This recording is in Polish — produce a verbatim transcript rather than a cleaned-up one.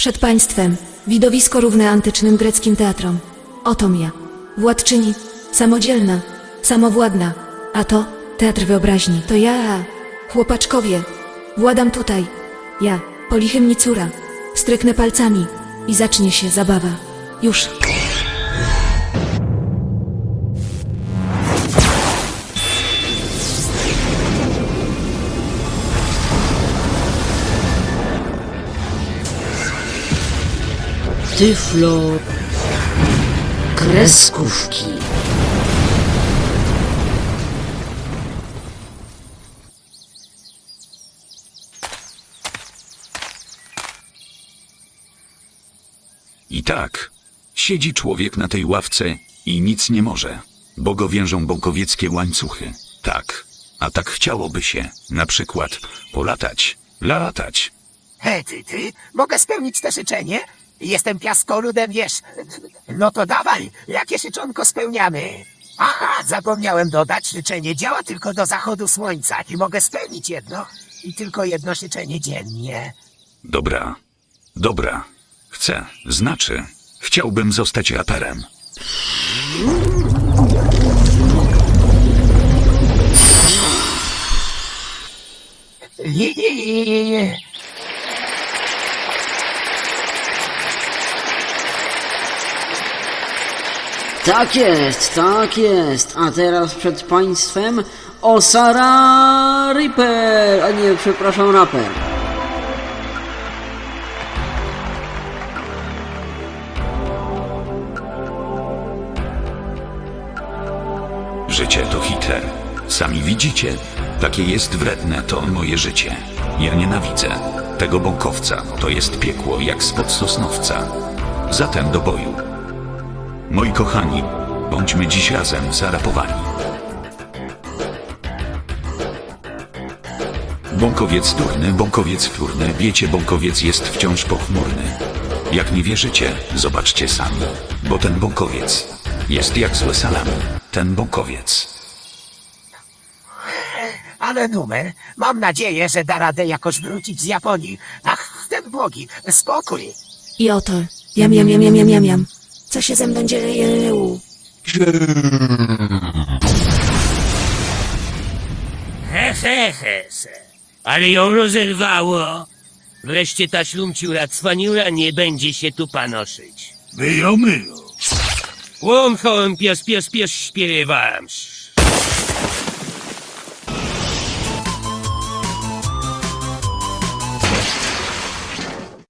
Przed państwem widowisko równe antycznym greckim teatrom. Otom ja, władczyni, samodzielna, samowładna, a to teatr wyobraźni. To ja, chłopaczkowie, władam tutaj. Ja, Polichymnicura, stryknę palcami i zacznie się zabawa. Już. Tyflo kreskówki. I tak, siedzi człowiek na tej ławce i nic nie może, bo go wiążą bąkowieckie łańcuchy. Tak, a tak chciałoby się, na przykład, polatać, latać. Hej, ty, ty, mogę spełnić to życzenie? Jestem piaskoludem, wiesz. No to dawaj, jakie życzonko spełniamy? Aha, zapomniałem dodać, życzenie działa tylko do zachodu słońca i mogę spełnić jedno i tylko jedno życzenie dziennie. Dobra, dobra, chcę, znaczy, chciałbym zostać raperem. Nie, nie, nie, nie, nie. Tak jest, tak jest. A teraz przed państwem Osara Reaper, a nie, przepraszam, raper. Życie to Hitler. Sami widzicie, takie jest wredne to moje życie. Ja nienawidzę tego bąkowca, to jest piekło jak spod sosnowca. Zatem do boju. Moi kochani, bądźmy dziś razem zarapowani. Bąkowiec durny, bąkowiec wtórny, wiecie, bąkowiec jest wciąż pochmurny. Jak nie wierzycie, zobaczcie sami, bo ten bąkowiec jest jak złe salami, ten bąkowiec. Ale numer. Mam nadzieję, że da radę jakoś wrócić z Japonii. Ach, ten bogi, spokój. I oto, jam, jam, jam, jam, jam, jam, jam. Co się ze mną dzieje? He, he, he, se. Ale ją rozerwało. Wreszcie ta ślumciura cwaniura nie będzie się tu panoszyć. Myjo, myjo. Łom, hołem, pies, pies, pies, śpiewam.